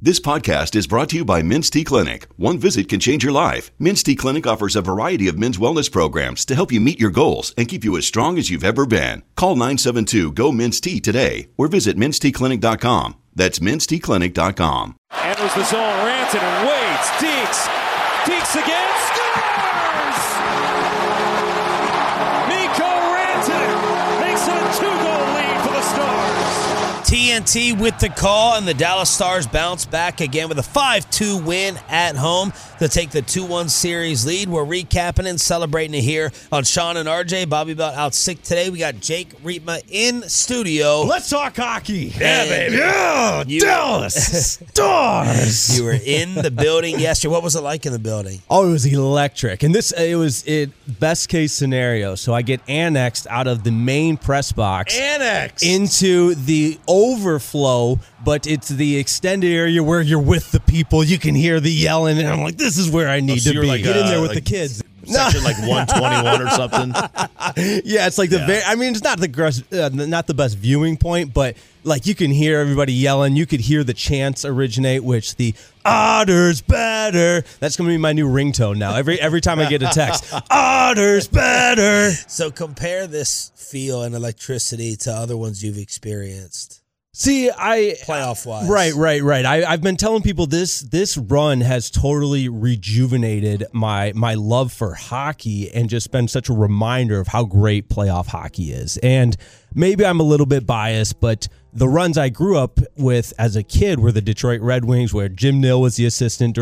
This podcast is brought to you by Men's T Clinic. One visit can change your life. Men's T Clinic offers a variety of men's wellness programs to help you meet your goals and keep you as strong as you've ever been. Call 972-GO-MEN'S-T today or visit menstclinic.com. That's menstclinic.com. Enters the zone, Rantanen and waits. Deeks again, scores! Mikko Rantanen makes it a 2-goal lead for the Stars. TNT with the call, and the Dallas Stars bounce back again with a 5-2 win at home to take the 2-1 series lead. We're recapping and celebrating it here on Sean and RJ. Bobby Belt out sick today. We got Jake Riepma in studio. Let's talk hockey. Yeah, baby. Yeah, Dallas Stars. You were in the building yesterday. What was it like in the building? Oh, it was electric. And it was best case scenario. So I get annexed out of the main press box. Into the overflow, but it's the extended area where you're with the people. You can hear the yelling, and I'm like, this is where I need to be. Like, get in there with the kids. Section like 121 or something. Yeah, it's like it's not the best viewing point, but like you can hear everybody yelling. You could hear the chants originate, which the Otters better. That's going to be my new ringtone now. Every time I get a text, Otters better. So compare this feel and electricity to other ones you've experienced. See, playoff-wise. Right. I've been telling people this run has totally rejuvenated my love for hockey and just been such a reminder of how great playoff hockey is. And maybe I'm a little bit biased, but the runs I grew up with as a kid were the Detroit Red Wings, where Jim Nill was the assistant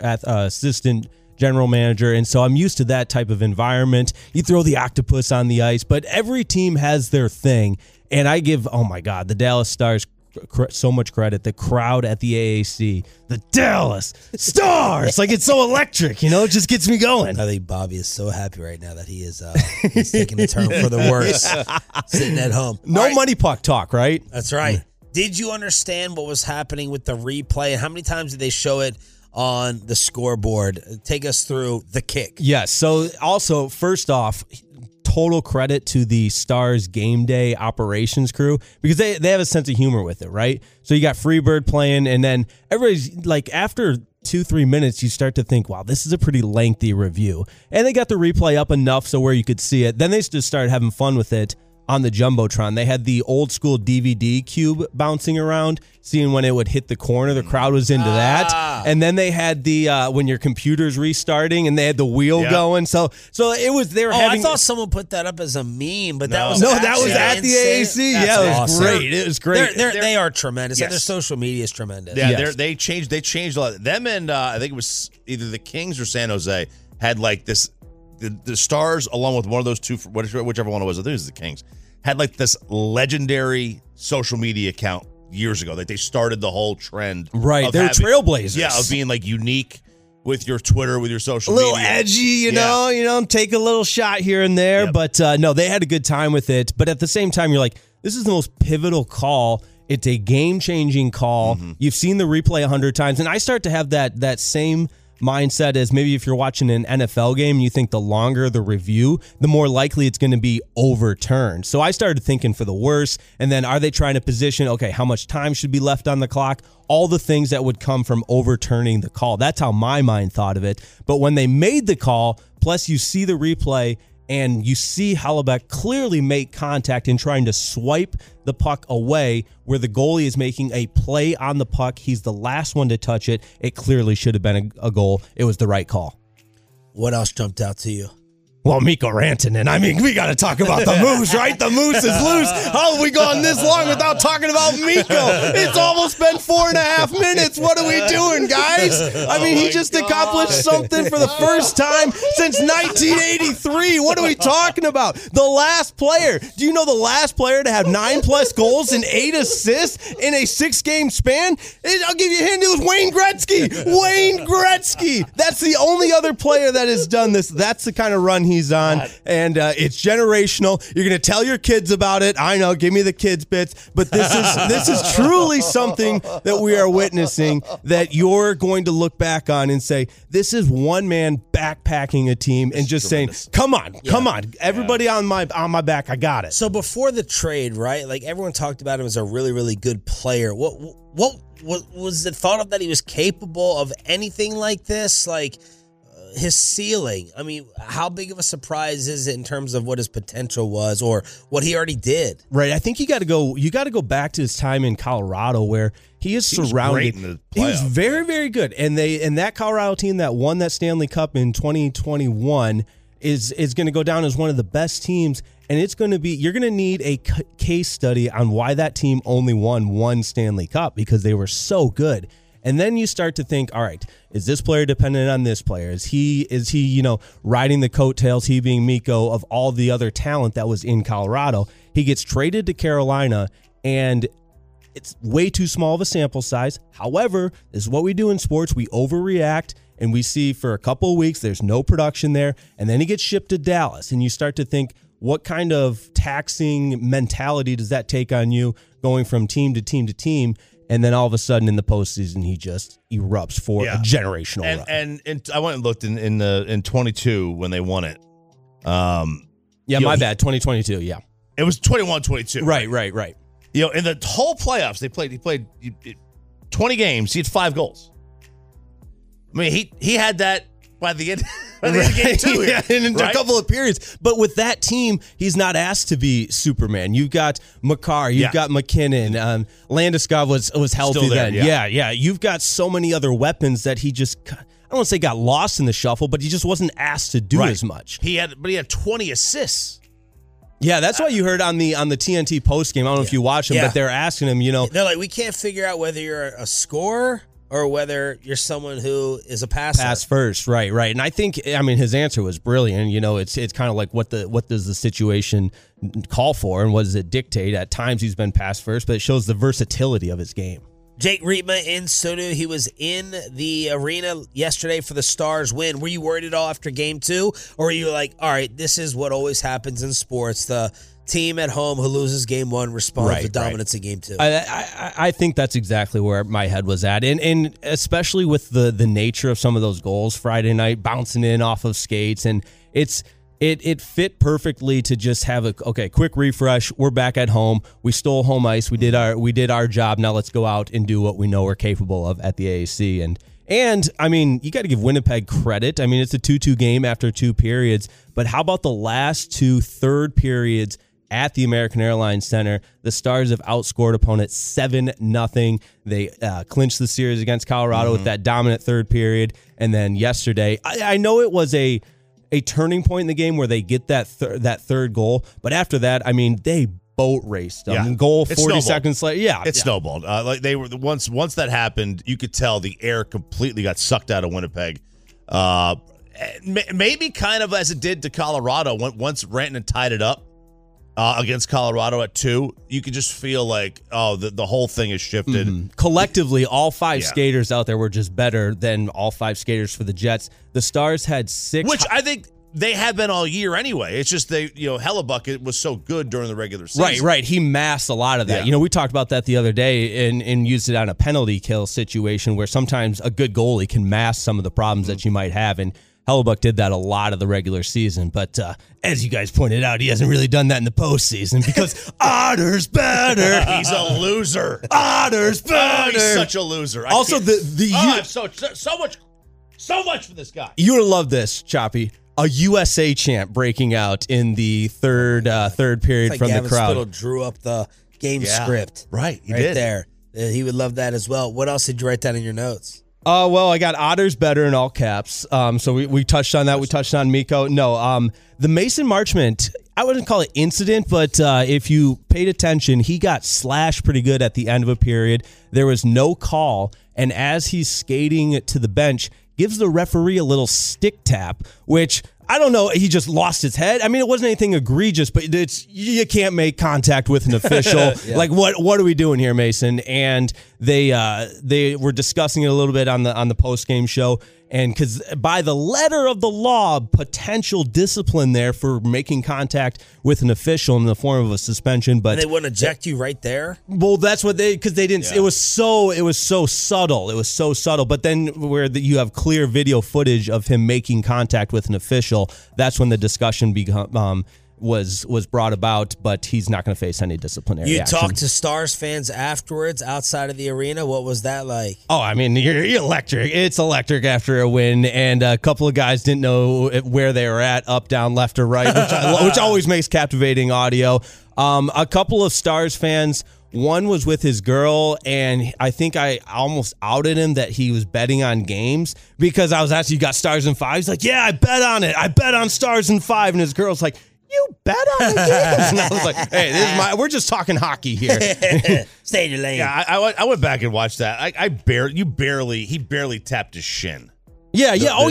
general manager, and so I'm used to that type of environment. You throw the octopus on the ice, but every team has their thing. And I give, the Dallas Stars so much credit. The crowd at the AAC, the Dallas Stars, like it's so electric, it just gets me going. I think Bobby is so happy right now that he is he's taking a turn for the worse, sitting at home. No money puck talk, right? That's right. Did you understand what was happening with the replay, and how many times did they show it on the scoreboard? Take us through the kick. Yes. So also, first off, total credit to the Stars game day operations crew, because they have a sense of humor with it, right? So you got Freebird playing, and then everybody's like, after 2-3 minutes, you start to think, wow, this is a pretty lengthy review. And they got the replay up enough so where you could see it. Then they just started having fun with it on the Jumbotron. They had the old school DVD cube bouncing around, seeing when it would hit the corner. The crowd was into that. And then they had the when your computer's restarting, and they had the wheel going. So it was, they were having. I thought someone put that up as a meme, but that was at the AAC. Yeah, it was great. It was great. They are tremendous. Yes. And their social media is tremendous. Yeah, they changed a lot. Them and I think it was either the Kings or San Jose had like this. The Stars, along with one of those two, whichever one it was, I think it was the Kings, had like this legendary social media account years ago. Like they started the whole trend. Right, they're trailblazers. Yeah, of being like unique with your Twitter, with your social media. A little edgy, you know, take a little shot here and there. Yep. But no, they had a good time with it. But at the same time, you're like, this is the most pivotal call. It's a game-changing call. Mm-hmm. You've seen the replay 100 times. And I start to have that same mindset as maybe if you're watching an NFL game and you think the longer the review, the more likely it's going to be overturned. So I started thinking for the worst, and then are they trying to position, okay, how much time should be left on the clock? All the things that would come from overturning the call. That's how my mind thought of it. But when they made the call, plus you see the replay, and you see Hellebuyck clearly make contact in trying to swipe the puck away where the goalie is making a play on the puck. He's the last one to touch it. It clearly should have been a goal. It was the right call. What else jumped out to you? Well, Mikko Rantanen. I mean, we got to talk about the Moose, right? The Moose is loose. How have we gone this long without talking about Mikko? It's almost been 4.5 minutes. What are we doing, guys? I mean, he just accomplished something for the first time since 1983. What are we talking about? The last player. Do you know the last player to have 9+ goals and 8 assists in a 6-game span? I'll give you a hint. It was Wayne Gretzky. Wayne Gretzky. That's the only other player that has done this. That's the kind of run he he's on, and it's generational. You're going to tell your kids about it. I know, give me the kids bits, but this is truly something that we are witnessing that you're going to look back on and say, this is one man backpacking a team and just tremendous. Saying, come on, everybody on my back, I got it. So before the trade, right? Like everyone talked about him as a really, really good player. What was it thought of that he was capable of anything like this? Like his ceiling. I mean, how big of a surprise is it in terms of what his potential was or what he already did? Right. I think you got to go back to his time in Colorado where he is surrounded. He was very, very good. And that Colorado team that won that Stanley Cup in 2021 is going to go down as one of the best teams. And it's going to be, you're going to need a case study on why that team only won one Stanley Cup, because they were so good. And then you start to think, all right, is this player dependent on this player? Is he, riding the coattails, he being Mikko, of all the other talent that was in Colorado? He gets traded to Carolina, and it's way too small of a sample size. However, this is what we do in sports. We overreact, and we see for a couple of weeks there's no production there, and then he gets shipped to Dallas, and you start to think, what kind of taxing mentality does that take on you going from team to team to team? And then all of a sudden in the postseason, he just erupts for a generational run. And I went and looked in 22 when they won it. My bad. 2022. Yeah, it was 21-22. Right. In the whole playoffs, he played 20 games. He had 5 goals. I mean, he had that by the end. By the end of the game too, in a couple of periods. But with that team, he's not asked to be Superman. You've got Makar, you've got McKinnon, Landeskog was healthy then. Yeah. You've got so many other weapons that he just, I don't want to say got lost in the shuffle, but he just wasn't asked to do as much. He had 20 assists. Yeah, that's what you heard on the TNT postgame. I don't know if you watched him, but they're asking him, They're like, we can't figure out whether you're a scorer or whether you're someone who is a passer. Pass first, right. And I think, his answer was brilliant. It's kind of like what does the situation call for and what does it dictate? At times he's been pass first, but it shows the versatility of his game. Jake Riepma in studio. He was in the arena yesterday for the Stars win. Were you worried at all after game 2? Or were you like, all right, this is what always happens in sports. The team at home who loses game 1 responds with dominance in game 2. I think that's exactly where my head was at. And especially with the nature of some of those goals Friday night, bouncing in off of skates. And it fit perfectly to just have a quick refresh. We're back at home. We stole home ice. We did our job. Now let's go out and do what we know we're capable of at the AAC. And you got to give Winnipeg credit. It's a 2-2 game after 2 periods. But how about the last 2 third periods at the American Airlines Center? The Stars have outscored opponents 7-0. They clinched the series against Colorado with that dominant third period. And then yesterday, I know it was a turning point in the game where they get that third goal. But after that, they boat raced them. Yeah. Goal 40 seconds later. Yeah. It snowballed. They were once that happened, you could tell the air completely got sucked out of Winnipeg. Maybe kind of as it did to Colorado. Once Rantanen tied it up against Colorado at 2, you could just feel like, the whole thing has shifted. Mm-hmm. Collectively, all 5 skaters out there were just better than all 5 skaters for the Jets. The Stars had 6. Which I think they have been all year anyway. It's just Hellebuck was so good during the regular season. Right. He masked a lot of that. Yeah. We talked about that the other day and used it on a penalty kill situation where sometimes a good goalie can mask some of the problems that you might have. And Hellebuck did that a lot of the regular season, but as you guys pointed out, he hasn't really done that in the postseason because Otter's better. He's a loser. Otter's better. He's such a loser. I have so much for this guy. You're gonna love this, Choppy. A USA chant breaking out in the third period like from Gavin the crowd. Spittle drew up the game script. Right, he right did. there. He would love that as well. What else did you write down in your notes? Well, I got Otter's better in all caps. So we touched on that. We touched on Mikko. No, the Mason Marchment, I wouldn't call it incident, but if you paid attention, he got slashed pretty good at the end of a period. There was no call, and as he's skating to the bench, gives the referee a little stick tap, which I don't know. He just lost his head. I mean, it wasn't anything egregious, but you can't make contact with an official. Like, what are we doing here, Mason? And they were discussing it a little bit on the post game show. And because by the letter of the law, potential discipline there for making contact with an official in the form of a suspension, but and they wouldn't eject you right there. Well, that's what because they didn't. Yeah. It was so subtle. It was so subtle. But then where you have clear video footage of him making contact with an official, that's when the discussion was brought about, but he's not going to face any disciplinary action. You talked to Stars fans afterwards outside of the arena. What was that like? Oh, I mean, you're electric. It's electric after a win, and a couple of guys didn't know where they were at, up, down, left, or right, which always makes captivating audio. A couple of Stars fans, one was with his girl, and I think I almost outed him that he was betting on games because I was asking, you got Stars in 5? He's like, yeah, I bet on it. I bet on Stars in 5. And his girl's like, you bet on the games. And I was like, hey, we're just talking hockey here. Stay in your lane. Yeah, I went back and watched that. He barely tapped his shin. Yeah.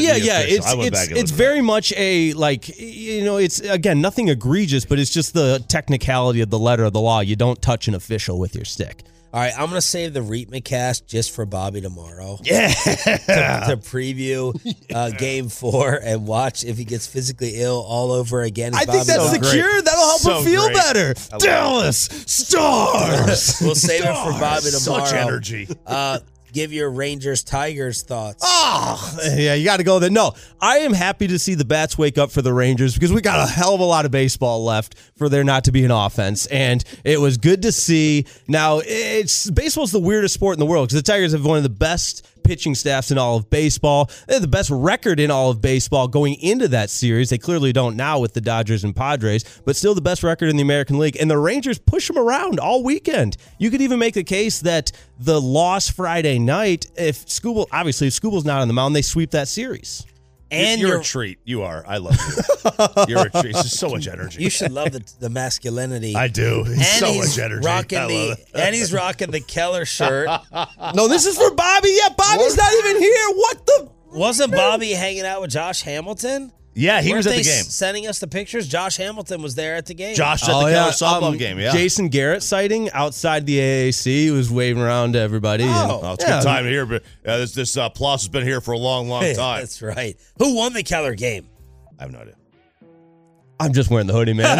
It's very much a, like, it's, again, nothing egregious, but it's just the technicality of the letter of the law. You don't touch an official with your stick. All right, I'm going to save the Reitman cast just for Bobby tomorrow. Yeah. to preview Game 4 and watch if he gets physically ill all over again. I think that's the cure. That'll help him feel better. Dallas Stars. We'll save it for Bobby tomorrow. Such energy. Give your Rangers-Tigers thoughts. Oh, yeah, you got to go there. No, I am happy to see the bats wake up for the Rangers because we got a hell of a lot of baseball left for there not to be an offense, and it was good to see. Now, baseball's the weirdest sport in the world because the Tigers have one of the best pitching staffs in all of baseball. They have the best record in all of baseball going into that series. They clearly don't now with the Dodgers and Padres, but still the best record in the American League. And the Rangers push them around all weekend. You could even make the case that the loss Friday night, if Skubal's not on the mound, they sweep that series. And you're a treat. You are. I love you. You're a treat. It's just so much energy. You should love the masculinity. I do. It's so much energy. And he's rocking the Keller shirt. No, this is for Bobby. Yeah, Bobby's not even here. What the? Wasn't Bobby hanging out with Josh Hamilton? Yeah, he was at the game. Sending us the pictures. Josh Hamilton was there at the game. Josh at the Keller softball game, yeah. Jason Garrett sighting outside the AAC. He was waving around to everybody. It's a good time here, but this Plus has been here for a long, long time. That's right. Who won the Keller game? I have no idea. I'm just wearing the hoodie, man.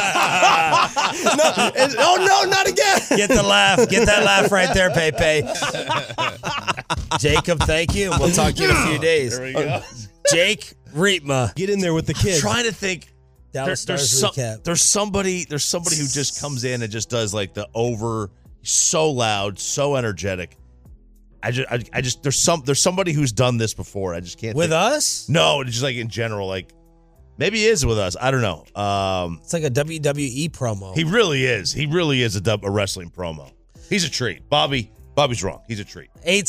No, not again. Get the laugh. Get that laugh right there, Pepe. Jacob, thank you. We'll talk to you in a few days. There we go. Jake Reitma. Get in there with the kids. I'm trying to think. There's somebody who just comes in and just does like the over, so loud, so energetic. I just there's somebody who's done this before. I just can't. With us? No, just like in general, like maybe he is with us. I don't know. It's like a WWE promo. He really is. He really is a wrestling promo. He's a treat. Bobby's wrong. He's a treat.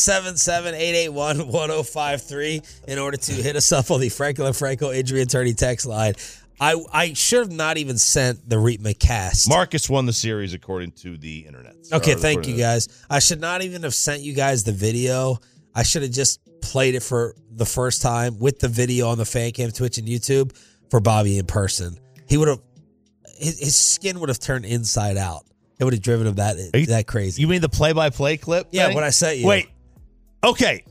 877-881-1053 in order to hit us up on the Franklin Franco Injury Attorney text line. I should have not even sent the Reitman cast. Marcus won the series according to the internet. Okay, thank you guys. I should not even have sent you guys the video. I should have just played it for the first time with the video on the fan cam, Twitch, and YouTube for Bobby in person. He would have, his skin would have turned inside out. It would have driven him that crazy. You mean the play-by-play clip? Yeah, thing? what I sent you. Wait. Okay,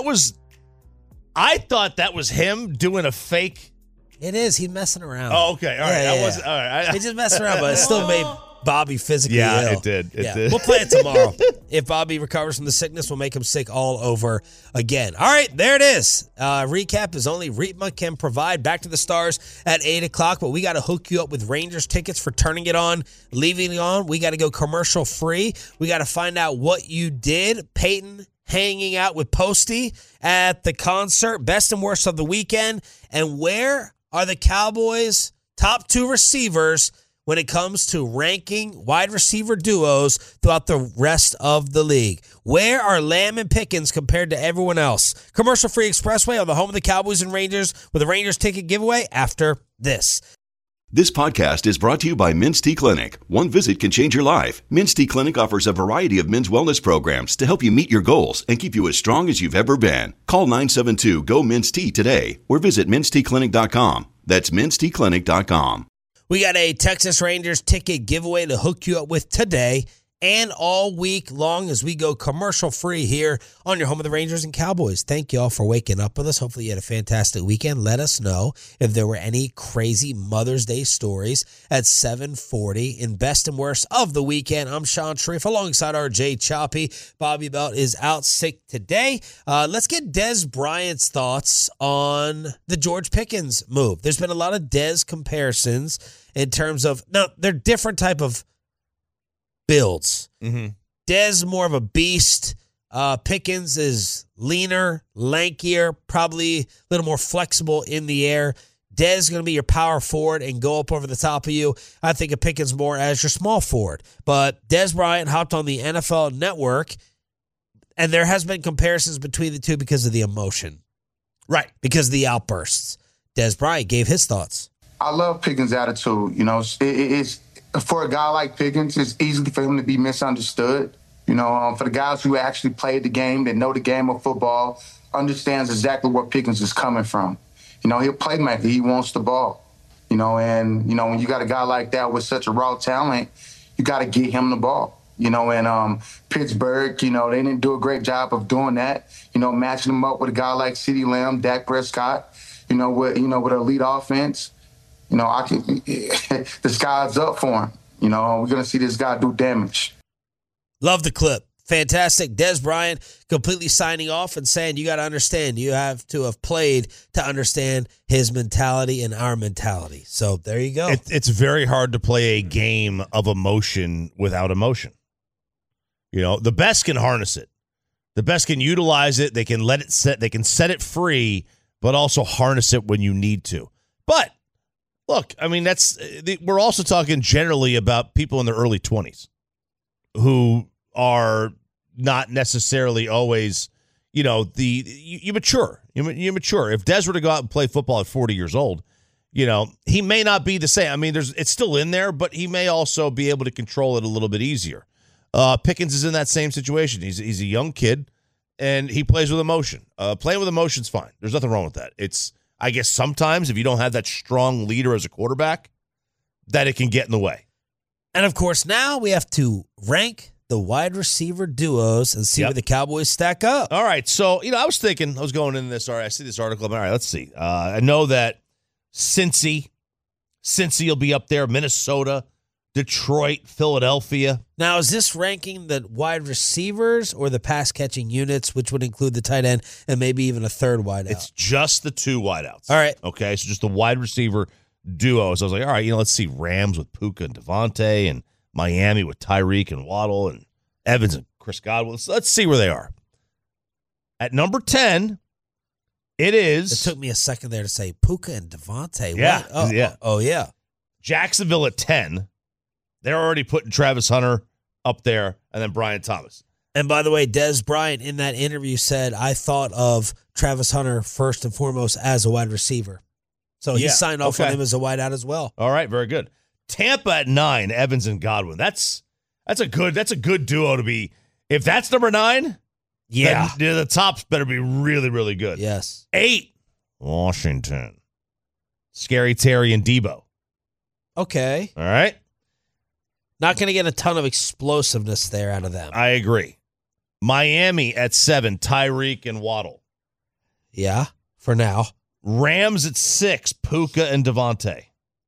I thought that was him doing a fake. It is. He's messing around. Oh, okay. All right. Yeah. All right. He's just messing around, but it still made Bobby physically ill. Yeah, it did. It did. We'll play it tomorrow. If Bobby recovers from the sickness, we'll make him sick all over again. All right, there it is. Recap is only Reitma can provide. Back to the Stars at 8 o'clock, but we got to hook you up with Rangers tickets for turning it on, leaving it on. We got to go commercial free. We got to find out what you did. Peyton hanging out with Posty at the concert, best and worst of the weekend, and where are the Cowboys' top 2 receivers when it comes to ranking wide receiver duos throughout the rest of the league? Where are Lamb and Pickens compared to everyone else? Commercial-free Expressway on the home of the Cowboys and Rangers with a Rangers ticket giveaway after this. This podcast is brought to you by Men's Tea Clinic. One visit can change your life. Men's Tea Clinic offers a variety of men's wellness programs to help you meet your goals and keep you as strong as you've ever been. Call 972-GO-MEN'S Tea today or visit mensteaclinic.com. That's MinstyClinic.com. We got a Texas Rangers ticket giveaway to hook you up with today and all week long as we go commercial free here on your home of the Rangers and Cowboys. Thank you all for waking up with us. Hopefully you had a fantastic weekend. Let us know if there were any crazy Mother's Day stories at 7:40 in Best and Worst of the Weekend. I'm Sean Sharif alongside RJ Choppy. Bobby Belt is out sick today. Let's get Dez Bryant's thoughts on the George Pickens move. There's been a lot of Dez comparisons in terms of, now they're different type of builds. Dez more of a beast. Pickens is leaner, lankier, probably a little more flexible in the air. Dez is going to be your power forward and go up over the top of you. I think of Pickens more as your small forward. But Dez Bryant hopped on the NFL Network, and there has been comparisons between the two because of the emotion. Right. Because of the outbursts. Dez Bryant gave his thoughts. I love Pickens' attitude. You know, it's for a guy like Pickens, it's easy for him to be misunderstood. You know, for the guys who actually played the game, that know the game of football, understands exactly where Pickens is coming from. You know, he'll playmaker. He wants the ball. You know, and, you know, when you got a guy like that with such a raw talent, you got to get him the ball. You know, and Pittsburgh, you know, they didn't do a great job of doing that. You know, matching him up with a guy like CeeDee Lamb, Dak Prescott, with an elite offense. You know, the sky's up for him. You know, we're going to see this guy do damage. Love the clip. Fantastic. Dez Bryant completely signing off and saying, you got to understand, you have to have played to understand his mentality and our mentality. So there you go. It's very hard to play a game of emotion without emotion. You know, the best can harness it. The best can utilize it. They can let it set. They can set it free, but also harness it when you need to. But look, I mean, we're also talking generally about people in their early 20s who are not necessarily always, you know, you mature. You mature. If Dez were to go out and play football at 40 years old, you know, he may not be the same. I mean, it's still in there, but he may also be able to control it a little bit easier. Pickens is in that same situation. He's a young kid, and he plays with emotion. Playing with emotion's fine. There's nothing wrong with that. I guess sometimes if you don't have that strong leader as a quarterback, that it can get in the way. And, of course, now we have to rank the wide receiver duos and see where the Cowboys stack up. All right. So, you know, I was going into this. All right, I see this article. All right, let's see. I know that Cincy will be up there, Minnesota, Detroit, Philadelphia. Now, is this ranking the wide receivers or the pass-catching units, which would include the tight end and maybe even a third wideout? It's just the two wideouts. All right. Okay, so just the wide receiver duo. So I was like, all right, you know, let's see Rams with Puka and Devontae and Miami with Tyreek and Waddle and Evans and Chris Godwin. Let's see where they are. At number 10, it is... It took me a second there to say Puka and Devontae. Yeah. Oh, yeah. Jacksonville at 10. They're already putting Travis Hunter up there and then Brian Thomas. And by the way, Dez Bryant in that interview said, I thought of Travis Hunter first and foremost as a wide receiver. So he signed off on him as a wideout as well. All right, very good. Tampa at 9, Evans and Godwin. That's a good duo to be. If that's number 9, then the tops better be really, really good. Yes. 8, Washington. Scary Terry and Debo. Okay. All right. Not going to get a ton of explosiveness there out of them. I agree. Miami at 7, Tyreek and Waddle. Yeah, for now. Rams at 6, Puka and Devontae.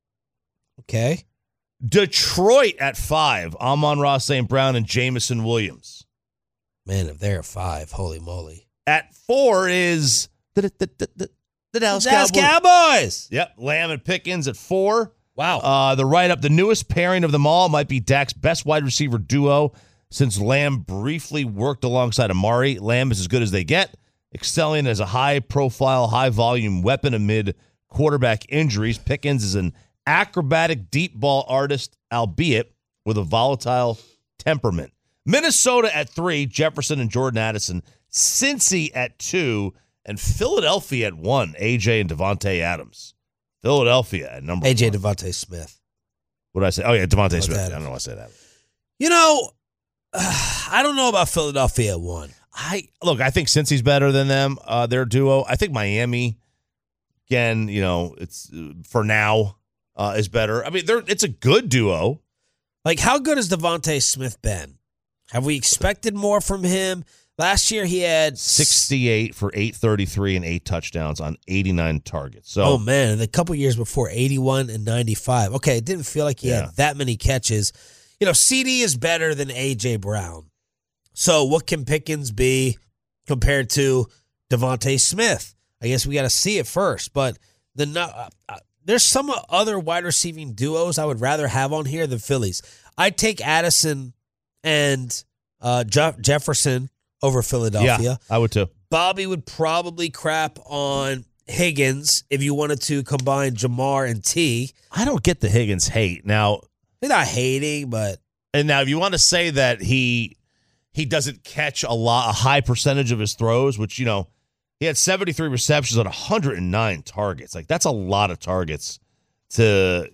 Okay. Detroit at 5, Amon-Ra St. Brown and Jamison Williams. Man, if they're at 5, holy moly. At 4 is the Dallas Cowboys. Yep, Lamb and Pickens at 4. Wow. The write-up, the newest pairing of them all might be Dak's best wide receiver duo since Lamb briefly worked alongside Amari. Lamb is as good as they get, excelling as a high-profile, high-volume weapon amid quarterback injuries. Pickens is an acrobatic deep ball artist, albeit with a volatile temperament. Minnesota at 3, Jefferson and Jordan Addison. Cincy at 2, and Philadelphia at 1, AJ and Devontae Adams. Philadelphia at number 1. AJ Devontae Smith. What did I say? Oh, yeah, Devontae Smith. I don't know why I say that. You know, I don't know about Philadelphia at 1. I think Cincy's better than them, their duo. I think Miami again, it's for now is better. I mean, it's a good duo. Like, how good has Devontae Smith been? Have we expected more from him? Last year he had 68 for 833 and 8 touchdowns on 89 targets. So, oh man, the couple years before 81 and 95. Okay, it didn't feel like he had that many catches. CD is better than A.J. Brown. So what can Pickens be compared to Devontae Smith? I guess we got to see it first. But there's some other wide receiving duos I would rather have on here than Phillies. I'd take Addison and Jefferson over Philadelphia. Yeah, I would too. Bobby would probably crap on Higgins if you wanted to combine Jamar and T. I don't get the Higgins hate. Now, they're not hating, but... And now if you want to say that he doesn't catch a high percentage of his throws, which, he had 73 receptions on 109 targets. Like, that's a lot of targets to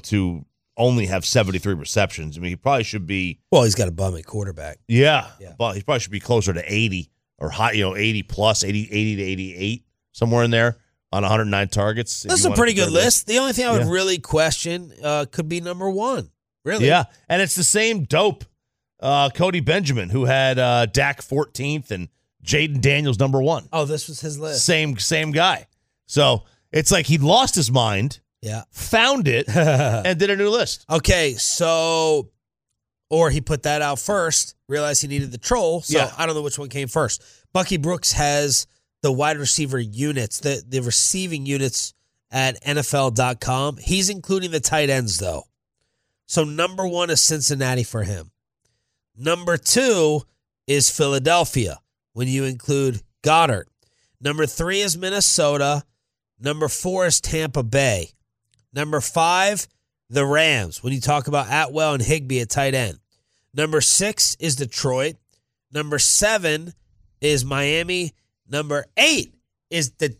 only have 73 receptions. I mean, he probably should be... Well, he's got a bum at quarterback. Yeah. But he probably should be closer to 80 or high, 80 plus, 80 to 88, somewhere in there on 109 targets. That's a pretty good list. The only thing I would really question could be number one. Really? Yeah. And it's the same dope, Cody Benjamin, who had Dak 14th and Jaden Daniels number 1. Oh, this was his list. Same guy. So it's like he lost his mind. Yeah. Found it and did a new list. Okay, so, or he put that out first, realized he needed the troll, so I don't know which one came first. Bucky Brooks has the wide receiver units, the receiving units at NFL.com. He's including the tight ends, though. So number 1 is Cincinnati for him. Number 2 is Philadelphia, when you include Goddard. Number 3 is Minnesota. Number 4 is Tampa Bay. Number 5, the Rams, when you talk about Atwell and Higbee at tight end. Number 6 is Detroit. Number 7 is Miami. Number 8 is the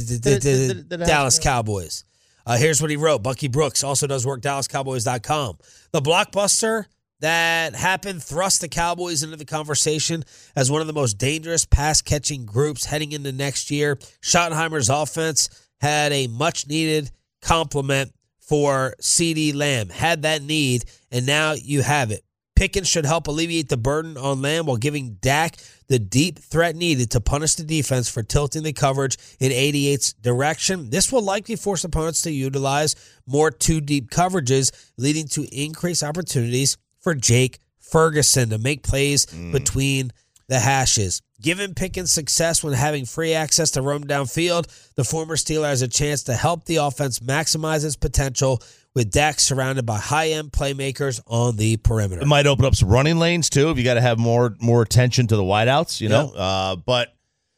Dallas Cowboys. Here's what he wrote. Bucky Brooks also does work, DallasCowboys.com. The blockbuster that happened thrust the Cowboys into the conversation as one of the most dangerous pass-catching groups heading into next year. Schottenheimer's offense had a much-needed compliment for CeeDee Lamb. Had that need, and now you have it. Pickens should help alleviate the burden on Lamb while giving Dak the deep threat needed to punish the defense for tilting the coverage in 88's direction. This will likely force opponents to utilize more two-deep coverages, leading to increased opportunities for Jake Ferguson to make plays between the hashes. Given Pickens' success when having free access to roam downfield, the former Steeler has a chance to help the offense maximize its potential with Dak surrounded by high-end playmakers on the perimeter. It might open up some running lanes, too, if you got to have more attention to the wideouts, But,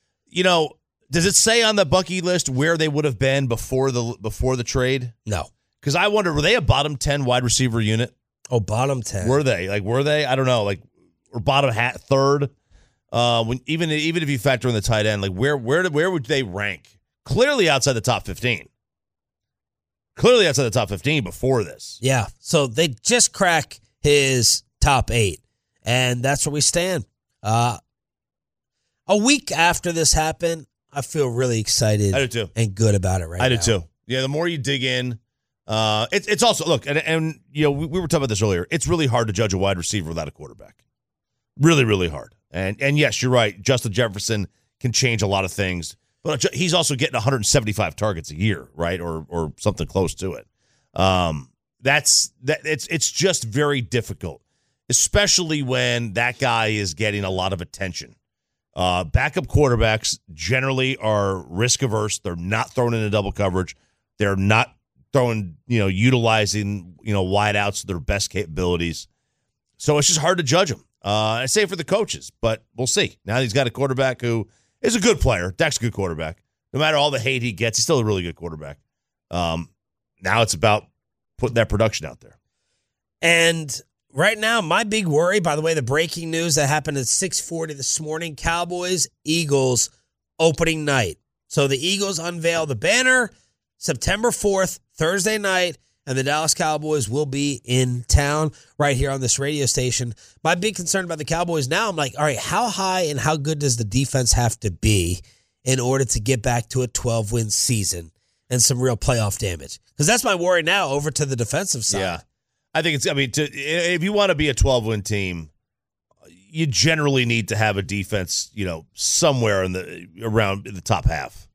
does it say on the Bucky list where they would have been before the trade? No. Because I wonder, were they a bottom 10 wide receiver unit? Oh, bottom 10. Were they? I don't know. Or bottom third? Even if you factor in the tight end, where would they rank? Clearly outside the top 15. Clearly outside the top 15 before this. Yeah. So they just crack his top 8. And that's where we stand. A week after this happened, I feel really excited. I do too. And good about it right now. I do too. Yeah, the more you dig in, it's also, look, and we were talking about this earlier. It's really hard to judge a wide receiver without a quarterback. Really, really hard. And yes, you're right. Justin Jefferson can change a lot of things. But he's also getting 175 targets a year, right, or something close to it. It's just very difficult, especially when that guy is getting a lot of attention. Backup quarterbacks generally are risk averse. They're not thrown into double coverage. They're not utilizing wideouts to their best capabilities. So it's just hard to judge them. I say for the coaches, but we'll see. Now he's got a quarterback who is a good player. Dak's a good quarterback. No matter all the hate he gets, he's still a really good quarterback. Now it's about putting that production out there. And right now, my big worry, by the way, the breaking news that happened at 6:40 this morning, Cowboys-Eagles opening night. So the Eagles unveil the banner September 4th, Thursday night, and the Dallas Cowboys will be in town right here on this radio station. My big concern about the Cowboys now, I'm like, all right, how high and how good does the defense have to be in order to get back to a 12-win season? and some real playoff damage. Because that's my worry now over to the defensive side. Yeah. I think if you want to be a 12-win team, you generally need to have a defense, somewhere around the top half.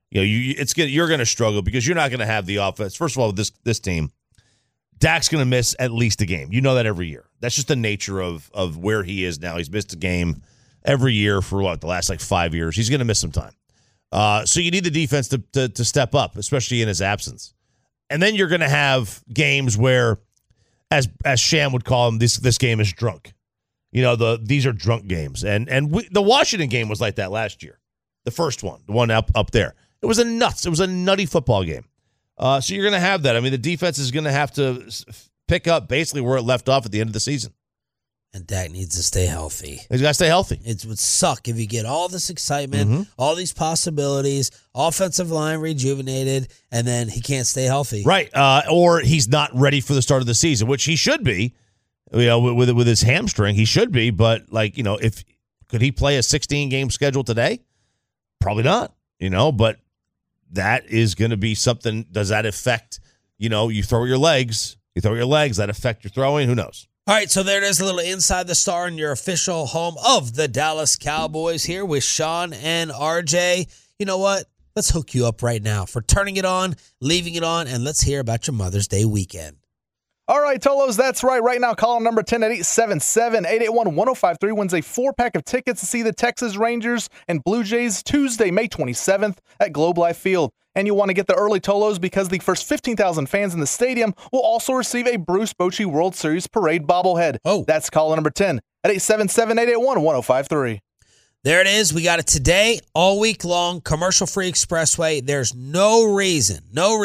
You're going to struggle because you're not going to have the offense. First of all, with this team, Dak's going to miss at least a game. You know that every year. That's just the nature of where he is now. He's missed a game every year for the last 5 years. He's going to miss some time. So you need the defense to step up, especially in his absence. And then you're going to have games where, as Sham would call them, this game is drunk. These are drunk games. And the Washington game was like that last year. The first one, the one up there. It was a nutty football game. So you're going to have that. I mean, the defense is going to have to pick up basically where it left off at the end of the season. And Dak needs to stay healthy. He's got to stay healthy. It would suck if you get all this excitement, all these possibilities, offensive line rejuvenated, and then he can't stay healthy. Right. Or he's not ready for the start of the season, which he should be. With his hamstring, he should be. But, could he play a 16-game schedule today? Probably not, but that is going to be something. Does that affect, you throw your legs, that affect your throwing? Who knows? All right, so there it is, a little Inside the Star in your official home of the Dallas Cowboys here with Sean and RJ. You know what? Let's hook you up right now for turning it on, leaving it on, and let's hear about your Mother's Day weekend. All right, Tolos, that's right. Right now, call number 10 at 877-881-1053 wins a 4-pack of tickets to see the Texas Rangers and Blue Jays Tuesday, May 27th at Globe Life Field. And you want to get the early Tolos because the first 15,000 fans in the stadium will also receive a Bruce Bochy World Series Parade bobblehead. Oh. That's call number 10 at 877-881-1053. There it is. We got it today, all week long, commercial-free expressway. There's no reason,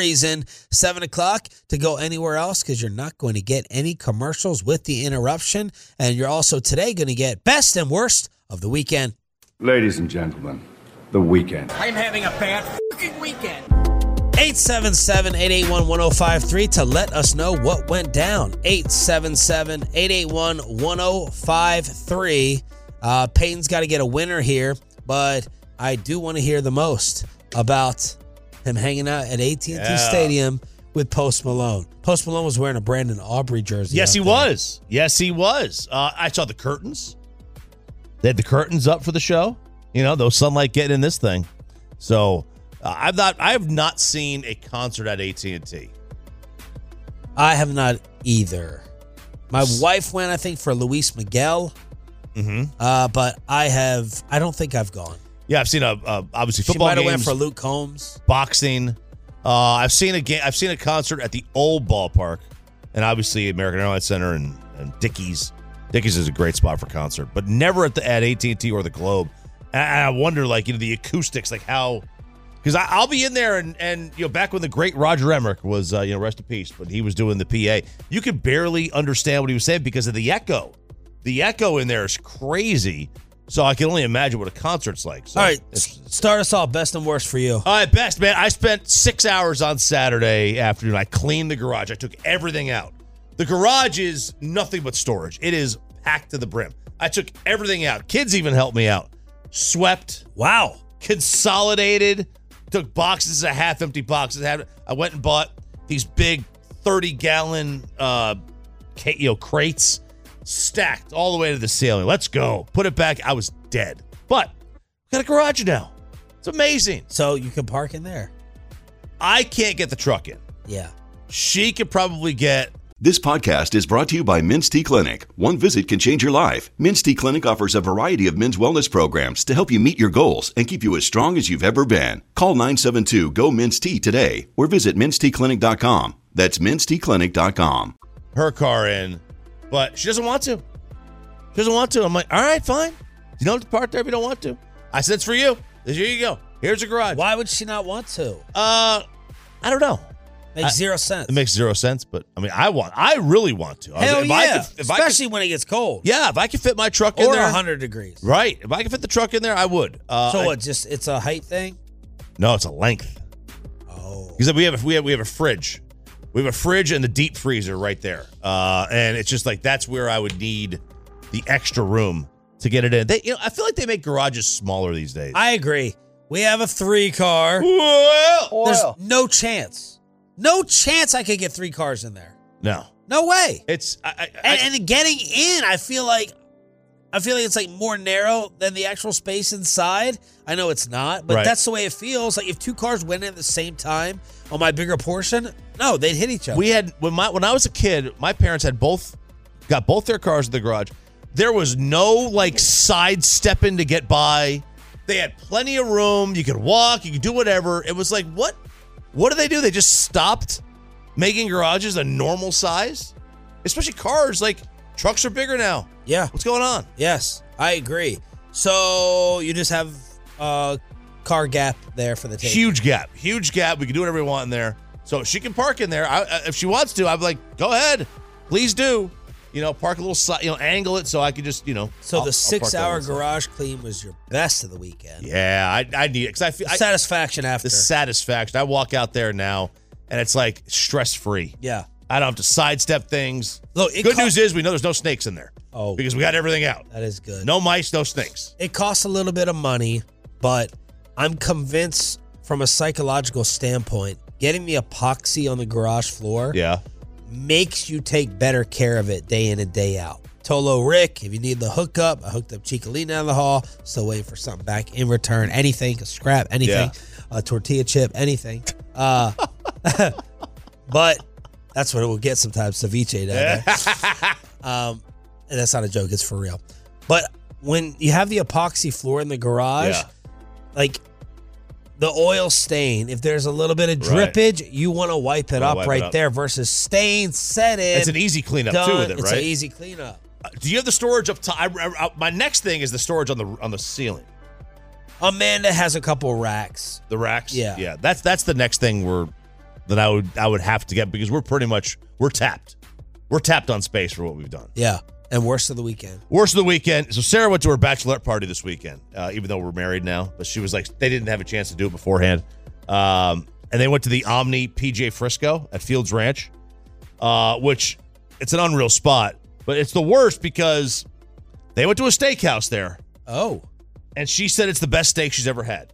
7 o'clock to go anywhere else because you're not going to get any commercials with the interruption. And you're also today going to get best and worst of the weekend. Ladies and gentlemen, the weekend. I'm having a bad fucking weekend. 877-881-1053 to let us know what went down. 877-881-1053. Peyton's got to get a winner here, but I do want to hear the most about him hanging out at AT&T Stadium with Post Malone. Post Malone was wearing a Brandon Aubrey jersey. Yes, he was. I saw the curtains. They had the curtains up for the show. Those sunlight getting in this thing. So I have not seen a concert at AT&T. I have not either. My wife went, I think, for Luis Miguel. But I don't think I've gone. Yeah, I've seen obviously football games. She might have went for Luke Combs. Boxing. I've seen a concert at the old ballpark, and obviously American Airlines Center and Dickies. Dickies is a great spot for concert, but never at AT&T or the Globe. And I wonder, the acoustics, how. Because I'll be in there and back when the great Roger Emmerich was, rest in peace, but he was doing the PA, you could barely understand what he was saying because of the echo. The echo in there is crazy, so I can only imagine what a concert's like. So all right, start us off. Best and worst for you. All right, best, man. I spent 6 hours on Saturday afternoon. I cleaned the garage. I took everything out. The garage is nothing but storage. It is packed to the brim. I took everything out. Kids even helped me out. Swept. Wow. Consolidated. Took boxes of half-empty boxes. I went and bought these big 30-gallon crates. Stacked all the way to the ceiling. Let's go. Put it back. I was dead. But got a garage now. It's amazing. So you can park in there. I can't get the truck in. Yeah. She could probably get. This podcast is brought to you by Men's T Clinic. One visit can change your life. Men's T Clinic offers a variety of men's wellness programs to help you meet your goals and keep you as strong as you've ever been. Call 972-GO-MEN'S-T today or visit menstclinic.com. That's menstclinic.com. Her car in. But she doesn't want to. She doesn't want to. I'm like, all right, fine. You don't have to park there if you don't want to. I said, it's for you. Here you go. Here's a garage. Why would she not want to? I don't know. Makes zero sense. It makes zero sense, but I really want to. Hell yeah. Especially when it gets cold. Yeah, if I could fit my truck in there. Or 100 degrees. Right. If I could fit the truck in there, I would. It's a height thing? No, it's a length. Oh. Because we have a fridge. We have a fridge and the deep freezer right there. And it's just that's where I would need the extra room to get it in. I feel like they make garages smaller these days. I agree. We have a 3-car. Well, There's no chance. No chance I could get 3 cars in there. no. No way. It's And getting in, I feel like it's like more narrow than the actual space inside. I know it's not, but Right. that's the way it feels. Like if 2 cars went in at the same time on my bigger portion, no, they'd hit each other. we had when I was a kid, my parents had got both their cars in the garage. There was no like sidestepping to get by. They had plenty of room. You could walk. You could do whatever. It was like, what do they do? They just stopped making garages a normal size? Especially cars. Like, trucks are bigger now. Yeah. What's going on? Yes, I agree. So you just have a car gap there for the tape. Huge gap. We can do whatever we want in there. So she can park in there. If she wants to, I'd be like, go ahead. Please do. Park a little side, angle it so I could just, So I'll the park 6-hour that garage clean was your best of the weekend. Yeah, I need it because I feel Satisfaction after. the satisfaction. I walk out there now and it's like stress free. Yeah. I don't have to sidestep things. Look, good news is we know there's no snakes in there. Oh. Because we got everything out. That is good. No mice, no snakes. It costs a little bit of money, but I'm convinced from a psychological standpoint, getting the epoxy on the garage floor Yeah. makes you take better care of it day in and day out. Tolo Rick, if you need the hookup, I hooked up Chicalina down the hall. Still waiting for something back in return. Anything, a scrap, anything, a tortilla chip, anything. But that's what it will get sometimes, ceviche down there. And that's not a joke, it's for real. But when you have the epoxy floor in the garage, like the oil stain, if there's a little bit of drippage, you want to wipe it up right there versus stain set in. It's an easy cleanup too with it, right? It's an easy cleanup. Do you have the storage up top? My next thing is the storage on the ceiling. Amanda has a couple racks. The racks? Yeah. Yeah. That's the next thing that I would have to get because we're tapped. We're tapped on space for what we've done. Yeah. And worst of the weekend. Worst of the weekend. So Sarah went to her bachelorette party this weekend, even though we're married now. But she was like, they didn't have a chance to do it beforehand. And they went to the Omni PJ Frisco at Fields Ranch, which it's an unreal spot. But it's the worst because they went to a steakhouse there. Oh. And she said it's the best steak she's ever had.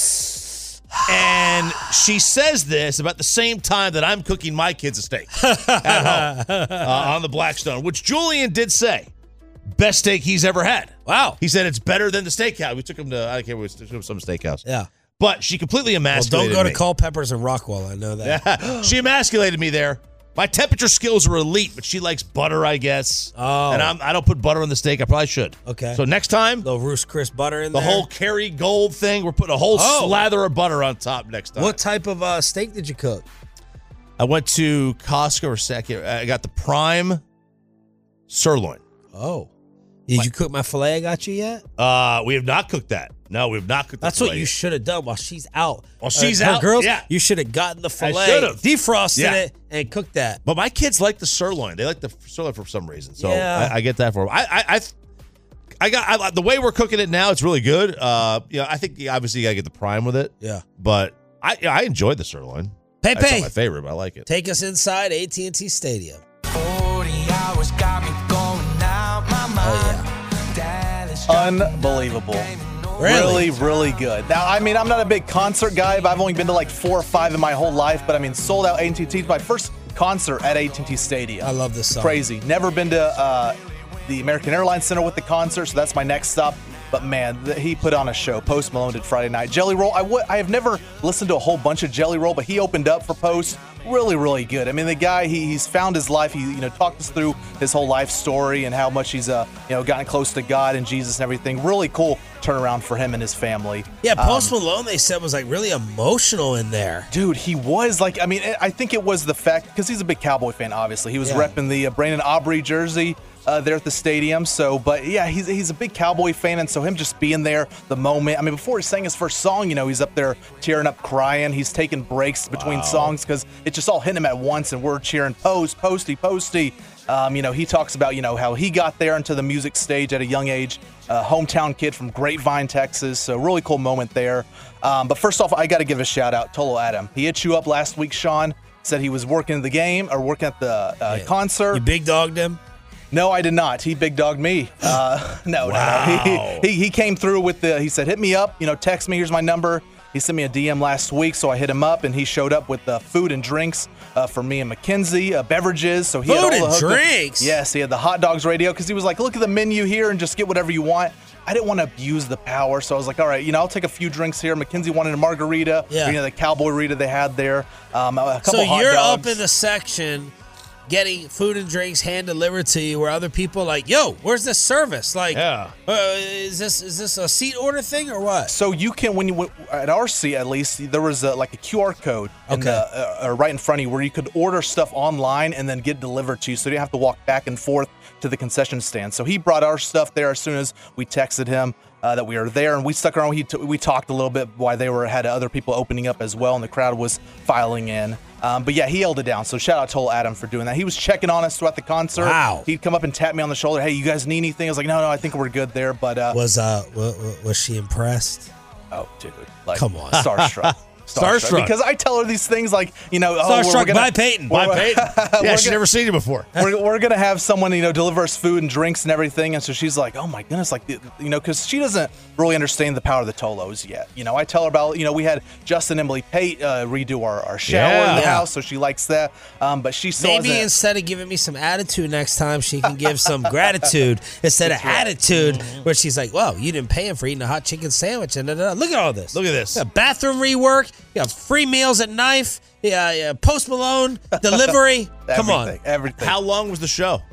And she says this about the same time that I'm cooking my kids a steak at home on the Blackstone, which Julian did say, best steak he's ever had. Wow. He said it's better than the steakhouse. We took him to, I can't remember, we took him to some steakhouse. Yeah. But she completely emasculated me. Don't go to Culpeppers and Rockwell. I know that. She emasculated me there. My temperature skills are elite, but she likes butter, I guess. Oh. And I don't put butter on the steak. I probably should. Okay. So next time, little Roost Chris butter in the there. whole Kerry Gold thing, we're putting a whole slather of butter on top next time. What type of steak did you cook? I went to Costco or second. I got the prime sirloin. Oh. Did you cook my filet I got you yet? We have not cooked that. No, we have not cooked That's the what you should have done while she's out. While she's her out, girls, yeah. You should have gotten the filet, should've. defrosted it, and cooked that. But my kids like the sirloin. They like the sirloin for some reason. So Yeah. I get that for them. I got the way we're cooking it now. It's really good. I think obviously you gotta get the prime with it. Yeah. But I enjoyed the sirloin. Pepe, That's not my favorite, but I like it. take us inside AT&T Stadium. 40 hours got me going out my mind. Unbelievable. Really, really good. Now, I mean, I'm not a big concert guy, but I've only been to like 4 or 5 in my whole life. But I mean, sold out AT&T. My first concert at AT&T Stadium. I love this song. Crazy. Never been to the American Airlines Center with the concert, so that's my next stop. But man, he put on a show. Post Malone did Friday night. Jelly Roll, I have never listened to a whole bunch of Jelly Roll, but he opened up for Post. Really, really good. I mean, the guy, he's found his life. He, talked us through his whole life story and how much he's, gotten close to God and Jesus and everything. Really cool turnaround for him and his family. Yeah, Post Malone, they said, was like really emotional in there. Dude, he was like, I mean, I think it was the fact, because he's a big Cowboy fan, obviously. He was repping the Brandon Aubrey jersey there at the stadium. So, but yeah, he's a big Cowboy fan. And so him just being there, the moment, I mean, before he sang his first song, he's up there tearing up, crying. He's taking breaks between songs because it's just all hitting him at once. And we're cheering Posty. He talks about, how he got there into the music stage at a young age, hometown kid from Grapevine, Texas. So really cool moment there. But first off, I got to give a shout out, Tolo Adam. He hit you up last week, Sean, said he was working the game or working at the concert. You big dogged him? No, I did not. He big dogged me. No. He came through with he said, hit me up, text me, here's my number. He sent me a DM last week, so I hit him up, and he showed up with food and drinks for me and Mackenzie, beverages. So he had all the drinks? Yes, he had the hot dogs radio because he was like, look at the menu here and just get whatever you want. I didn't want to abuse the power, so I was like, all right, I'll take a few drinks here. Mackenzie wanted a margarita, the cowboy rita they had there, a couple hot dogs. So you're up in the section getting food and drinks hand delivered to you, where other people are like, yo, where's this service? Like, is this a seat order thing or what? So you can, when you at our seat at least, there was like a QR code right in front of you where you could order stuff online and then get delivered to you, so you didn't have to walk back and forth to the concession stand. So he brought our stuff there as soon as we texted him that we were there, and we stuck around. We talked a little bit while they had other people opening up as well, and the crowd was filing in. But yeah, he held it down. So shout out to Adam for doing that. He was checking on us throughout the concert. Wow. He'd come up and tap me on the shoulder. Hey, you guys need anything? I was like, no, I think we're good there. But was she impressed? Oh, dude, come on, starstruck. Starstruck. Because I tell her these things like, Starstruck by Peyton. Yeah, she's never seen you before. We're going to have someone, deliver us food and drinks and everything. And so she's like, oh my goodness, like, because she doesn't really understand the power of the Tolos yet. I tell her about, we had Justin Emily Pate redo our shower in the house. So she likes that. But she still Maybe instead of giving me some attitude next time, she can give some gratitude instead of attitude, where she's like, well, you didn't pay him for eating a hot chicken sandwich. And look at all this. Look at this. Bathroom rework. You got free meals at Knife. Yeah, Post Malone delivery. Come on, everything. How long was the show?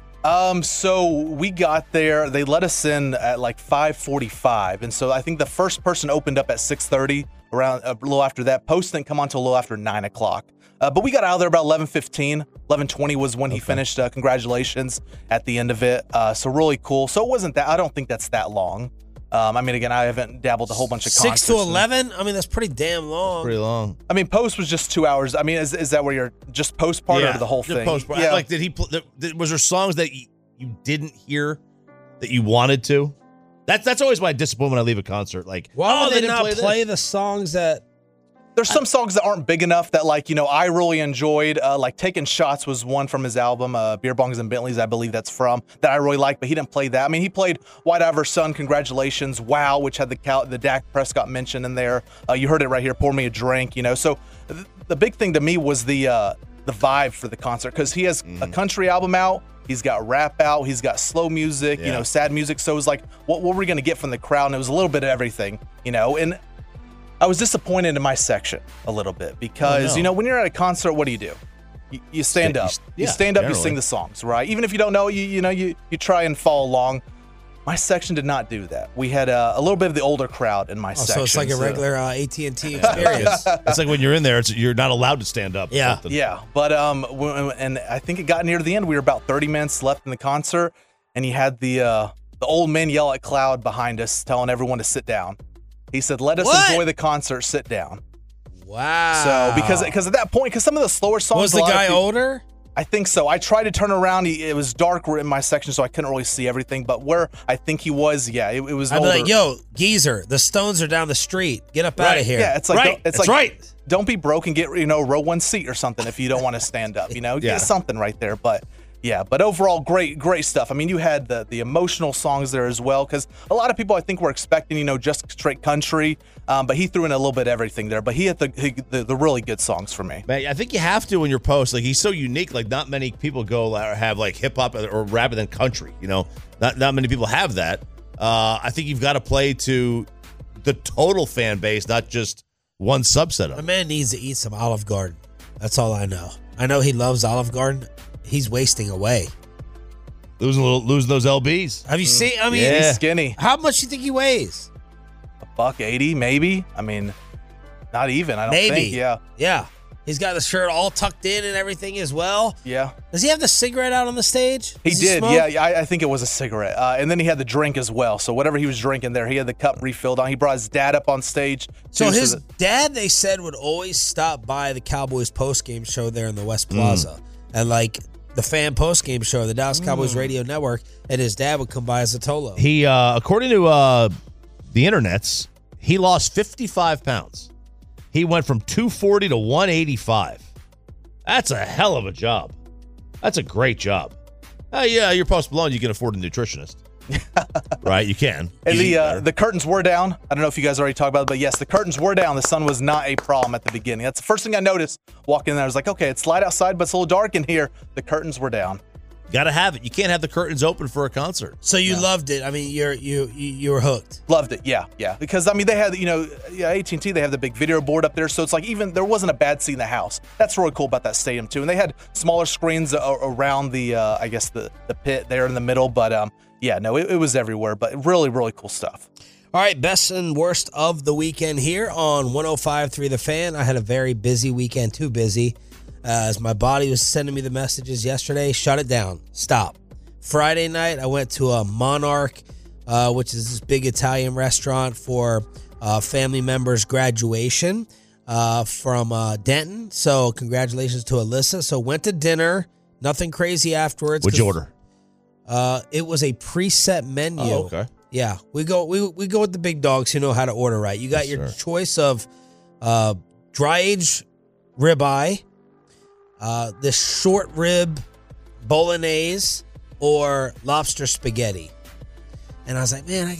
So we got there. They let us in at like 5:45, and so I think the first person opened up at 6:30. Around a little after that, Post didn't come on until a little after 9 o'clock. But we got out of there about 11:15. 11:20 was when he finished. Congratulations at the end of it. So really cool. So it wasn't that. I don't think that's that long. Again, I haven't dabbled a whole bunch of concerts. 6 to 11? That's pretty damn long. Pretty long. Post was just 2 hours. Is that where you're just post part or the whole thing? Post part. Yeah. Like, did he? Was there songs that you didn't hear that you wanted to? That's always my disappointment when I leave a concert. Like, why would they didn't not play the songs that? There's some songs that aren't big enough that, I really enjoyed. Like Taking Shots was one from his album, Beer Bongs and Bentleys, I believe that's from, that I really liked, but he didn't play that. He played White Iver's Son, Congratulations, Wow, which had the Dak Prescott mention in there. You heard it right here, Pour Me a Drink, So the big thing to me was the vibe for the concert, because he has a country album out. He's got rap out. He's got slow music, sad music. So it was like, what were we going to get from the crowd? And it was a little bit of everything, and I was disappointed in my section a little bit because, when you're at a concert, what do? You stand up. You stand up, generally. You sing the songs, right? Even if you don't know, you try and follow along. My section did not do that. We had a little bit of the older crowd in my section. So it's like a regular AT&T experience. It's like when you're in there, you're not allowed to stand up. Yeah. Yeah. But, and I think it got near the end. We were about 30 minutes left in the concert, and you had the old men yell at Cloud behind us, telling everyone to sit down. He said, let us enjoy the concert, sit down. Wow. So, because at that point, because some of the slower songs... Was the guy older? I think so. I tried to turn around. It was dark in my section, so I couldn't really see everything. But where I think he was, it was older. I'd be like, yo, geezer, the Stones are down the street. Get up out of here. Yeah, it's like... Right. Don't be broke and get, row one seat or something if you don't want to stand up, Get something right there. But... yeah, but overall, great stuff. You had the emotional songs there as well, because a lot of people, I think, were expecting, just straight country, but he threw in a little bit of everything there. But he had the really good songs for me. Man, I think you have to when you're Post. Like, he's so unique. Like, not many people have like hip hop or rap and then country. Not many people have that. I think you've got to play to the total fan base, not just one subset of it. My man needs to eat some Olive Garden. That's all I know. I know he loves Olive Garden. He's wasting away. Losing those LBs. Have you seen? He's skinny. How much do you think he weighs? $180, maybe. Not even. I don't think. Yeah. Yeah. He's got the shirt all tucked in and everything as well. Yeah. Does he have the cigarette out on the stage? He did. Yeah. I think it was a cigarette. And then he had the drink as well. So whatever he was drinking there, he had the cup refilled on. He brought his dad up on stage. So his dad, they said, would always stop by the Cowboys postgame show there in the West Plaza. And like the fan postgame show, the Dallas Cowboys Radio Network, and his dad would come by as a Tolo. He, according to the internets, he lost 55 pounds. He went from 240 to 185. That's a hell of a job. That's a great job. Yeah, you're Post Malone. You can afford a nutritionist. Right, you can. And the curtains were down. I don't know if you guys already talked about it, but yes, the curtains were down. The sun was not a problem at the beginning. That's the first thing I noticed walking in there. I was like, okay, it's light outside, but it's a little dark in here. The curtains were down. Got to have it. You can't have the curtains open for a concert. So you loved it. I mean, you were hooked. Loved it. Yeah. Because I mean, they had AT&T. They have the big video board up there, so it's like even there wasn't a bad seat in the house. That's really cool about that stadium too. And they had smaller screens around the I guess the pit there in the middle. But it was everywhere. But really, really cool stuff. All right, best and worst of the weekend here on 105.3 The Fan. I had a very busy weekend, too busy. As my body was sending me the messages yesterday, shut it down, stop. Friday night, I went to a Monarch, which is this big Italian restaurant for family members' graduation from Denton. So congratulations to Alyssa. So went to dinner, nothing crazy afterwards. What'd you order? It was a preset menu. Oh, okay. Yeah, we go with the big dogs who know how to order right. You got your choice of dry aged ribeye, the short rib bolognese, or lobster spaghetti. And I was like, man,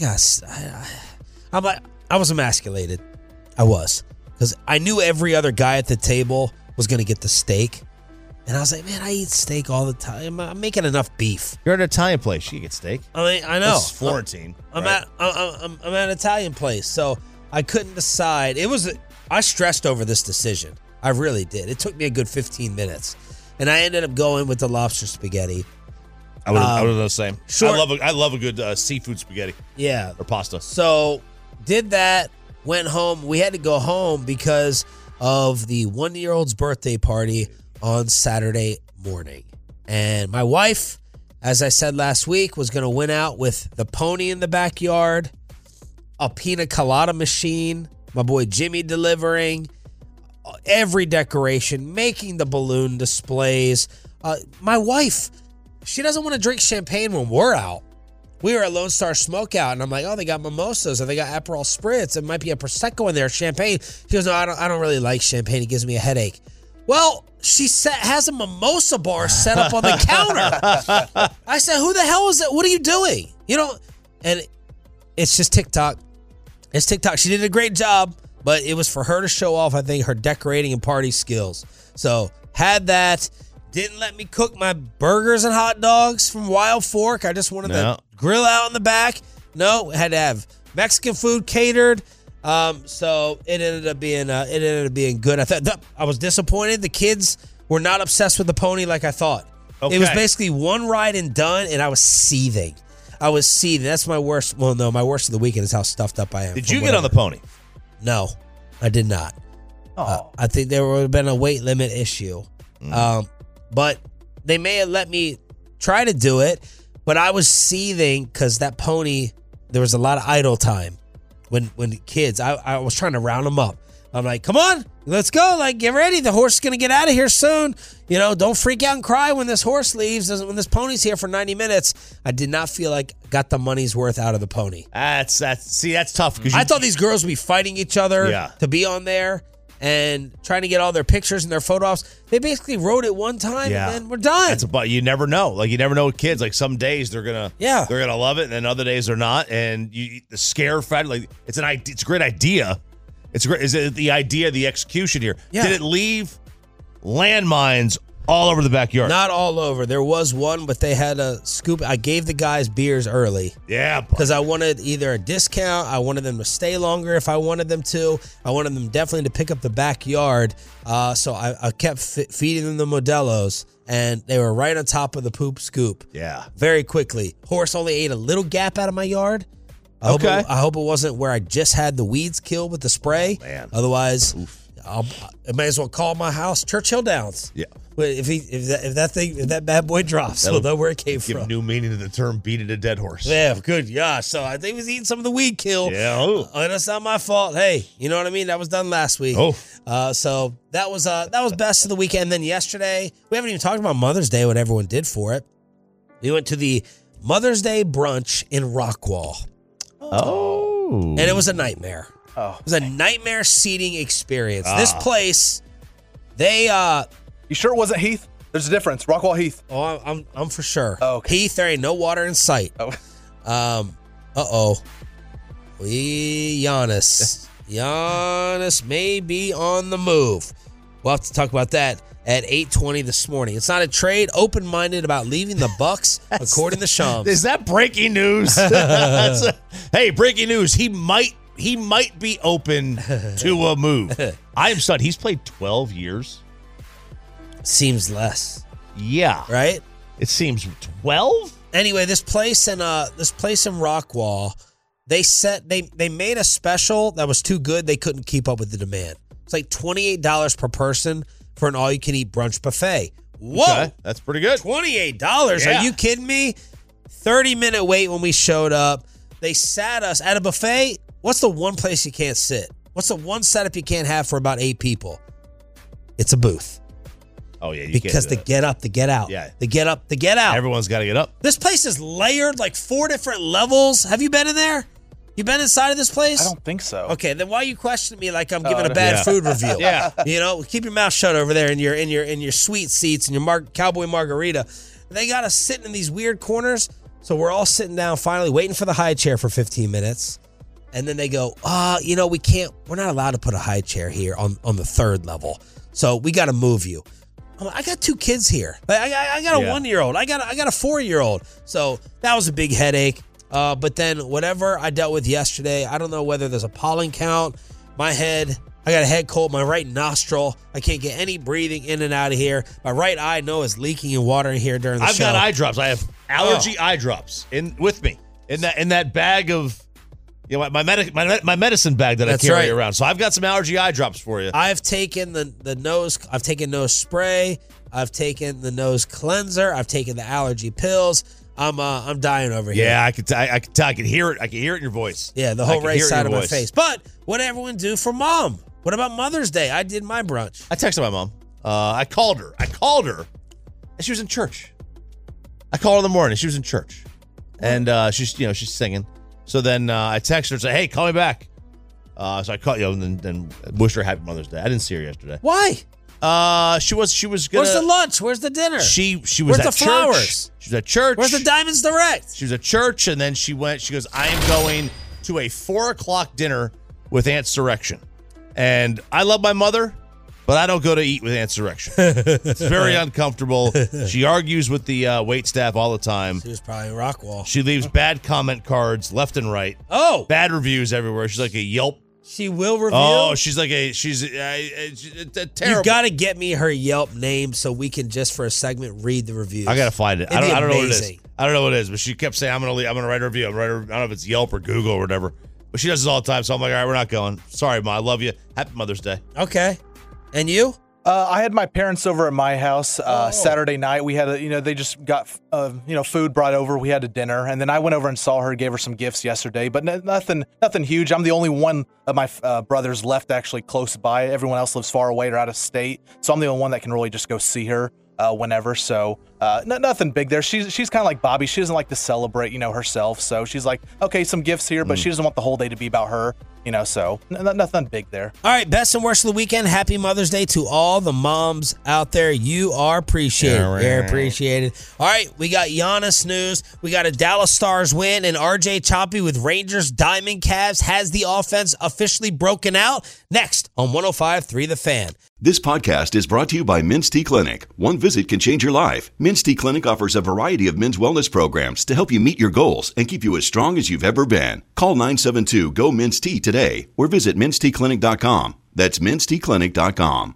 I was emasculated. I was, because I knew every other guy at the table was going to get the steak. And I was like, man, I eat steak all the time. I'm making enough beef. You're at an Italian place. You get steak. I mean, I know. This is Florentine. I'm at an Italian place, so I couldn't decide. I stressed over this decision. I really did. It took me a good 15 minutes, and I ended up going with the lobster spaghetti. I would have done the same. Sure. I love a good seafood spaghetti. Yeah. Or pasta. So did that. Went home. We had to go home because of the 1-year-old's birthday party on Saturday morning. And my wife, as I said last week, was going to win out with the pony in the backyard, a pina colada machine, my boy Jimmy delivering, every decoration, making the balloon displays. My wife, she doesn't want to drink champagne when we're out. We were at Lone Star Smokeout, and I'm like, oh, they got mimosas, or they got Aperol Spritz. It might be a Prosecco in there, champagne. She goes, no, I don't really like champagne. It gives me a headache. Well, she has a mimosa bar set up on the counter. I said, who the hell is that? What are you doing? And it's just TikTok. It's TikTok. She did a great job, but it was for her to show off, I think, her decorating and party skills. So had that. Didn't let me cook my burgers and hot dogs from Wild Fork. I just wanted to grill out in the back. No, had to have Mexican food catered. So it ended up being good. I was disappointed. The kids were not obsessed with the pony like I thought. Okay. It was basically one ride and done, and I was seething. That's my worst. Well, no, my worst of the weekend is how stuffed up I am. Did you get on the pony? No, I did not. I think there would have been a weight limit issue. But they may have let me try to do it, but I was seething because that pony, there was a lot of idle time. When the kids, I was trying to round them up. I'm like, come on, let's go. Like, get ready. The horse is going to get out of here soon. Don't freak out and cry when this horse leaves, when this pony's here for 90 minutes. I did not feel like I got the money's worth out of the pony. That's tough. I thought these girls would be fighting each other to be on there and trying to get all their pictures and their photos. They basically rode it one time and then we're done. But you never know. Like, you never know with kids. Like, some days they're gonna love it, and then other days they're not. And the scare factor, like, it's a great idea. Is it the idea, the execution here? Yeah. Did it leave landmines all over the backyard? Not all over. There was one, but they had a scoop. I gave the guys beers early. Yeah. Because I wanted either a discount. I wanted them to stay longer if I wanted them to. I wanted them definitely to pick up the backyard. So I kept feeding them the Modelo's, and they were right on top of the poop scoop. Yeah. Very quickly. Horse only ate a little gap out of my yard. I hope it wasn't where I just had the weeds killed with the spray. Oh, man. Otherwise, I might as well call my house Churchill Downs. Yeah. If that bad boy drops, we'll know where it came from. Give new meaning to the term "beating a dead horse." Yeah, good. Yeah, so I think he was eating some of the weed kill. Yeah, and that's not my fault. Hey, you know what I mean? That was done last week. So that was best of the weekend. And then yesterday, we haven't even talked about Mother's Day, what everyone did for it. We went to the Mother's Day brunch in Rockwall. And it was a nightmare. It was a nightmare seating experience. This place, they You sure it wasn't Heath? There's a difference. Rockwall Heath. Oh, I'm for sure. Oh, okay. Heath, there ain't no water in sight. Oh. Giannis may be on the move. We'll have to talk about that at 8:20 this morning. It's not a trade. Open-minded about leaving the Bucks, according to Shams. Is that breaking news? Hey, breaking news. He might be open to a move. I am stunned. He's played 12 years. Seems less. Yeah. Right? It seems 12? Anyway, this place in Rockwall, they made a special that was too good. They couldn't keep up with the demand. It's like $28 per person for an all-you-can-eat brunch buffet. Whoa. Okay, that's pretty good. $28. Yeah. Are you kidding me? 30-minute wait when we showed up. They sat us at a buffet. What's the one place you can't sit? What's the one setup you can't have for about 8 people? It's a booth. Oh, yeah. Because the get up, the get out. Yeah. The get up, the get out. Everyone's got to get up. This place is layered like 4 different levels. Have you been in there? You been inside of this place? I don't think so. Okay, then why are you questioning me like I'm giving a bad food review? Yeah. You know, keep your mouth shut over there in your sweet seats and your cowboy margarita. They got us sitting in these weird corners. So we're all sitting down finally waiting for the high chair for 15 minutes. And then they go, we're not allowed to put a high chair here on the 3rd level. So we got to move you. I'm like, I got 2 kids here. I got a 1-year-old. I got a 4-year-old. So that was a big headache. But then whatever I dealt with yesterday, I don't know whether there's a pollen count. My head, I got a head cold. My right nostril, I can't get any breathing in and out of here. My right eye, is leaking and water in here during the show. I've got eye drops. I have allergy eye drops with me in that bag of, my medicine bag that I carry around. So I've got some allergy eye drops for you. I've taken the nose. I've taken nose spray. I've taken the nose cleanser. I've taken the allergy pills. I'm dying over here. Yeah, I can hear it. I can hear it in your voice. Yeah, the whole right side of my face. But what did everyone do for Mom? What about Mother's Day? I did my brunch. I texted my mom. I called her. And she was in church. I called her in the morning. She was in church, and she's singing. So then I texted her and said, "Hey, call me back." So I called and then wished her happy Mother's Day. I didn't see her yesterday. Why? She was gonna. Where's the lunch? Where's the dinner? She was Where's at the church. flowers? She was at church. Where's the Diamonds Direct? She was at church, and then she goes, "I am going to a 4:00 dinner with Aunt Surrection." And I love my mother, but I don't go to eat with Aunt Surrection. It's very uncomfortable. She argues with the wait staff all the time. She was probably in Rockwall. She leaves bad comment cards left and right. Oh, bad reviews everywhere. She's like a Yelp. She will review. Oh, she's terrible. You got to get me her Yelp name so we can just for a segment read the reviews. I got to find it. I don't know what it is. Amazing. I don't know what it is, but she kept saying, I'm going to write a review. I don't know if it's Yelp or Google or whatever. But she does this all the time, so I'm like, all right, we're not going. Sorry, Ma, I love you. Happy Mother's Day. Okay. And you? I had my parents over at my house Saturday night. We had they just got food brought over. We had a dinner, and then I went over and saw her, gave her some gifts yesterday, but nothing huge. I'm the only one of my brothers left actually close by. Everyone else lives far away or out of state, so I'm the only one that can really just go see her whenever. So nothing big there. She's kind of like Bobby. She doesn't like to celebrate herself. So she's like, okay, some gifts here, but she doesn't want the whole day to be about her. So nothing big there. All right, best and worst of the weekend. Happy Mother's Day to all the moms out there. You are appreciated. You're appreciated. All right, we got Giannis news. We got a Dallas Stars win, and RJ Choppy with Rangers Diamond Cavs has the offense officially broken out. Next on 105.3 The Fan. This podcast is brought to you by Men's Tea Clinic. One visit can change your life. Men's Tea Clinic offers a variety of men's wellness programs to help you meet your goals and keep you as strong as you've ever been. Call 972-GO-MEN'S-TEA today or visit mensteaclinic.com. That's mensteaclinic.com.